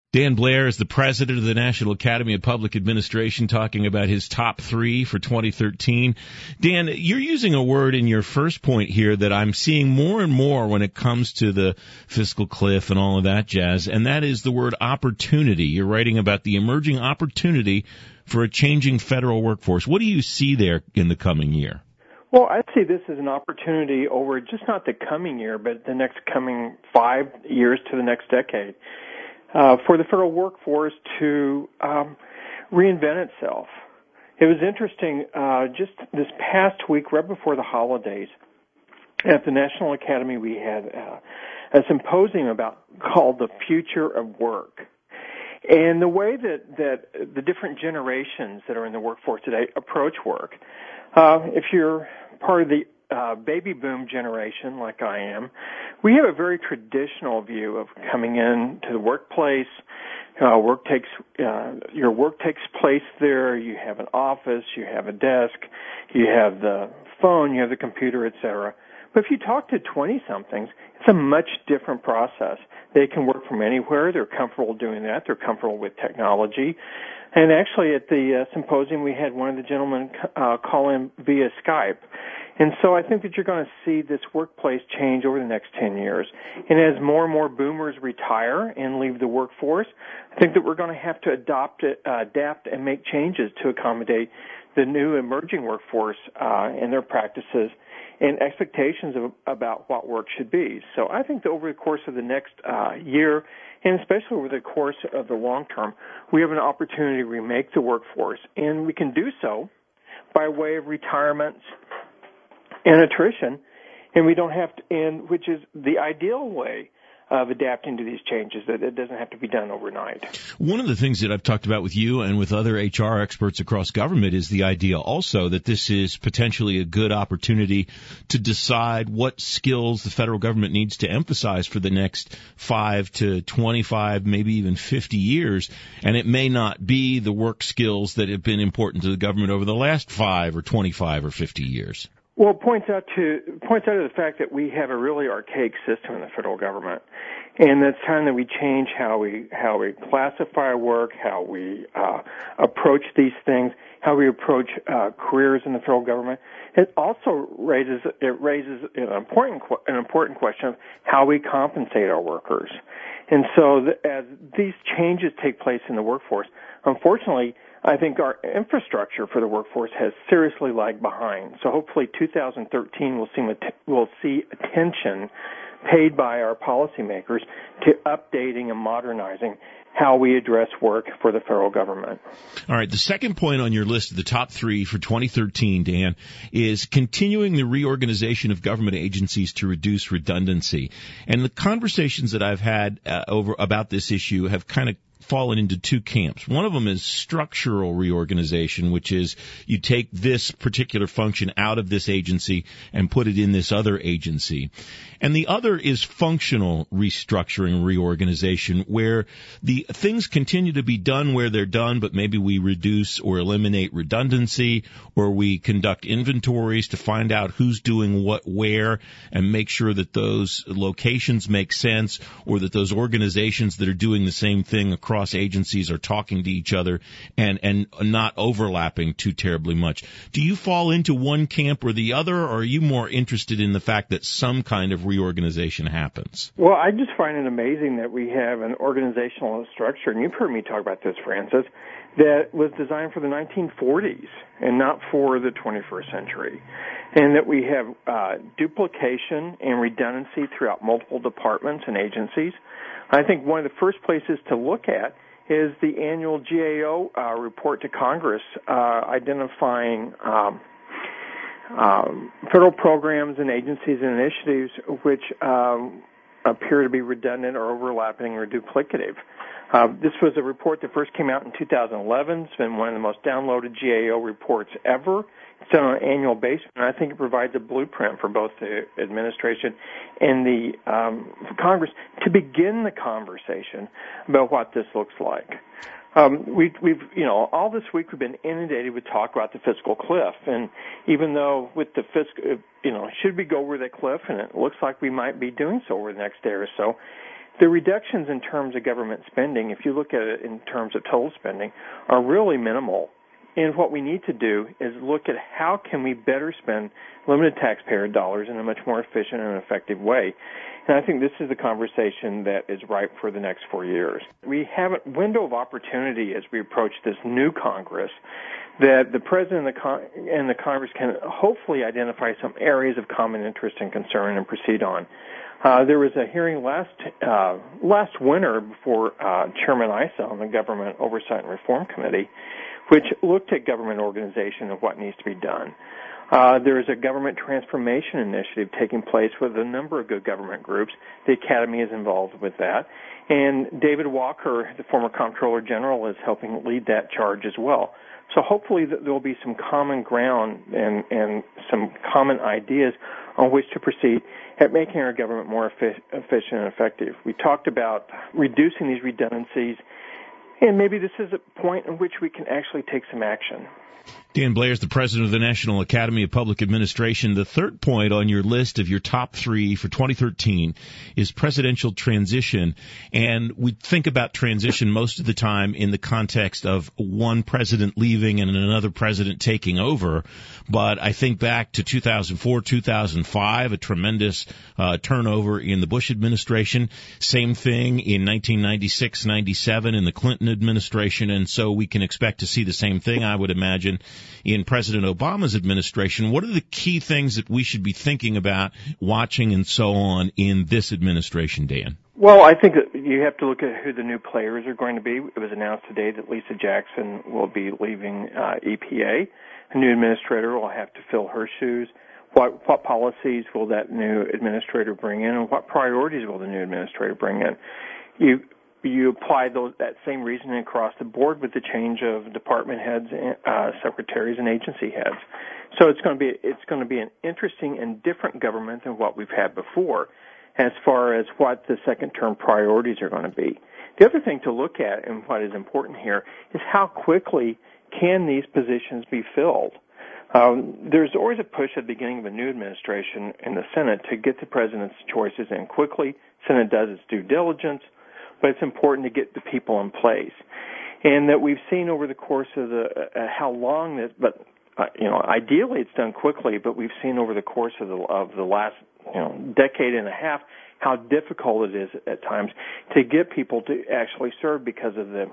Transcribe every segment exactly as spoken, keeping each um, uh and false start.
Dan Blair is the president of the National Academy of Public Administration, talking about his top three for twenty thirteen. Dan, you're using a word in your first point here that I'm seeing more and more when it comes to the fiscal cliff and all of that jazz, and that is the word opportunity. You're writing about the emerging opportunity for a changing federal workforce. What do you see there in the coming year? Well, I see this as an opportunity over just not the coming year, but the next coming five years to the next decade. Uh, for the federal workforce to um, reinvent itself. It was interesting, uh, just this past week, right before the holidays, at the National Academy, we had uh, a symposium about called The Future of Work. And the way that, that the different generations that are in the workforce today approach work, uh, if you're part of the Uh, baby boom generation, like I am, we have a very traditional view of coming in to the workplace. Uh, work takes uh, your work takes place there. You have an office, you have a desk, you have the phone, you have the computer, et cetera. But if you talk to twenty-somethings, it's a much different process. They can work from anywhere. They're comfortable doing that. They're comfortable with technology. And actually, at the uh, symposium, we had one of the gentlemen uh, call in via Skype. And so I think that you're going to see this workplace change over the next ten years. And as more and more boomers retire and leave the workforce, I think that we're going to have to adopt it, uh, adapt and make changes to accommodate the new emerging workforce uh, and their practices and expectations of, about what work should be. So I think that over the course of the next uh, year, and especially over the course of the long term, we have an opportunity to remake the workforce. And we can do so by way of retirements and attrition, and we don't have to, and which is the ideal way of adapting to these changes, that it doesn't have to be done overnight. One of the things that I've talked about with you and with other H R experts across government is the idea also that this is potentially a good opportunity to decide what skills the federal government needs to emphasize for the next five to twenty-five, maybe even fifty years. And it may not be the work skills that have been important to the government over the last five or twenty-five or fifty years. Well, it points out to points out to the fact that we have a really archaic system in the federal government, and it's time that we change how we how we classify work, how we uh, approach these things, how we approach uh, careers in the federal government. It also raises it raises an important an important question of how we compensate our workers, and so the, as these changes take place in the workforce, unfortunately, I think our infrastructure for the workforce has seriously lagged behind. So hopefully two thousand thirteen will see, will see attention paid by our policymakers to updating and modernizing how we address work for the federal government. All right. The second point on your list of the top three for twenty thirteen, Dan, is continuing the reorganization of government agencies to reduce redundancy. And the conversations that I've had uh, over about this issue have kind of fallen into two camps. One of them is structural reorganization, which is you take this particular function out of this agency and put it in this other agency. And the other is functional restructuring, reorganization, where the things continue to be done where they're done, but maybe we reduce or eliminate redundancy, or we conduct inventories to find out who's doing what where and make sure that those locations make sense, or that those organizations that are doing the same thing across agencies are talking to each other and, and not overlapping too terribly much. Do you fall into one camp or the other, or are you more interested in the fact that some kind of reorganization happens? Well, I just find it amazing that we have an organizational structure, and you've heard me talk about this, Francis, that was designed for the nineteen forties and not for the twenty-first century, and that we have uh, duplication and redundancy throughout multiple departments and agencies. I think one of the first places to look at is the annual G A O uh, report to Congress uh, identifying um, um, federal programs and agencies and initiatives which um, appear to be redundant or overlapping or duplicative. Uh, this was a report that first came out in two thousand eleven. It's been one of the most downloaded G A O reports ever. It's done on an annual basis, and I think it provides a blueprint for both the administration and the um, Congress to begin the conversation about what this looks like. Um, we, we've, you know, all this week we've been inundated with talk about the fiscal cliff, and even though with the fiscal, you know, should we go over the cliff, and it looks like we might be doing so over the next day or so, the reductions in terms of government spending, if you look at it in terms of total spending, are really minimal. And what we need to do is look at how can we better spend limited taxpayer dollars in a much more efficient and effective way. And I think this is the conversation that is ripe for the next four years. We have a window of opportunity as we approach this new Congress that the President and the, Con- and the Congress can hopefully identify some areas of common interest and concern and proceed on. Uh, there was a hearing last uh, last winter before uh, Chairman Issa on the Government Oversight and Reform Committee, which looked at government organization and what needs to be done. Uh, there is a government transformation initiative taking place with a number of good government groups. The Academy is involved with that. And David Walker, the former Comptroller General, is helping lead that charge as well. So hopefully there will be some common ground and, and some common ideas on which to proceed at making our government more efficient and effective. We talked about reducing these redundancies, and maybe this is a point in which we can actually take some action. Dan Blair is the president of the National Academy of Public Administration. The third point on your list of your top three for twenty thirteen is presidential transition. And we think about transition most of the time in the context of one president leaving and another president taking over. But I think back to two thousand four, two thousand five, a tremendous uh, turnover in the Bush administration. Same thing in nineteen ninety-six, ninety-seven in the Clinton administration. And so we can expect to see the same thing, I would imagine, in President Obama's administration. What are the key things that we should be thinking about, watching, and so on in this administration, Dan? Well, I think that you have to look at who the new players are going to be. It was announced today that Lisa Jackson will be leaving uh, E P A. A new administrator will have to fill her shoes. What, what policies will that new administrator bring in, and what priorities will the new administrator bring in? You You apply those, that same reasoning across the board with the change of department heads, uh, secretaries, and agency heads. So it's going to be it's going to be an interesting and different government than what we've had before, as far as what the second-term priorities are going to be. The other thing to look at, and what is important here, is how quickly can these positions be filled. Um, there's always a push at the beginning of a new administration in the Senate to get the president's choices in quickly. Senate does its due diligence, but it's important to get the people in place. And that we've seen over the course of the, uh, how long this, but, uh, you know, ideally it's done quickly, but we've seen over the course of the, of the last, you know, decade and a half how difficult it is at times to get people to actually serve because of the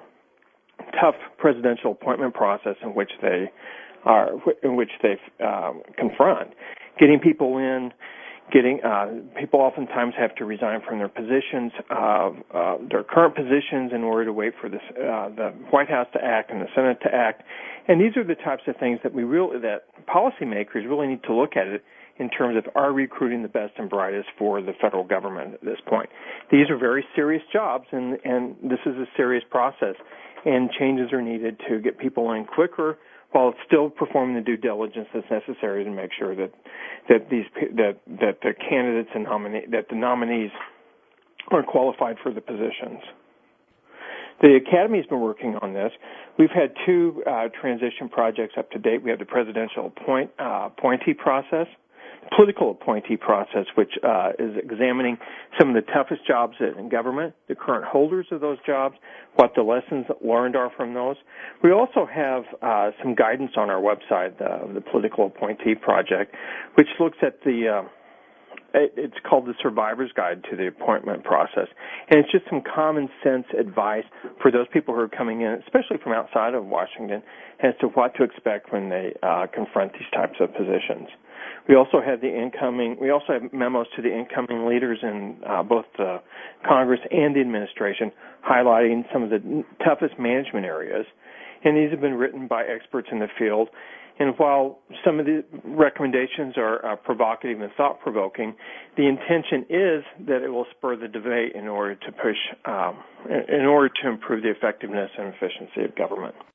tough presidential appointment process in which they are, in which they uh, confront. Getting people in, Getting uh, people oftentimes have to resign from their positions, uh, uh, their current positions, in order to wait for this, uh, the White House to act and the Senate to act. And these are the types of things that we really, that policymakers really need to look at it in terms of are recruiting the best and brightest for the federal government at this point. These are very serious jobs, and, and this is a serious process. And changes are needed to get people in quicker, while still performing the due diligence that's necessary to make sure that that these that that the candidates and nominee that the nominees are qualified for the positions. The Academy's been working on this. We've had two uh, transition projects up to date. We have the presidential appoint, uh, appointee process, the political appointee process, which uh, is examining some of the toughest jobs in government, the current holders of those jobs, what the lessons learned are from those. We also have uh, some guidance on our website of uh, the political appointee project, which looks at the uh, it's called the Survivor's Guide to the Appointment Process. And it's just some common sense advice for those people who are coming in, especially from outside of Washington, as to what to expect when they uh, confront these types of positions. We also have the incoming, we also have memos to the incoming leaders in uh, both the Congress and the administration highlighting some of the toughest management areas. And these have been written by experts in the field. And while some of the recommendations are uh, provocative and thought-provoking, the intention is that it will spur the debate in order to push, um, in order to improve the effectiveness and efficiency of government.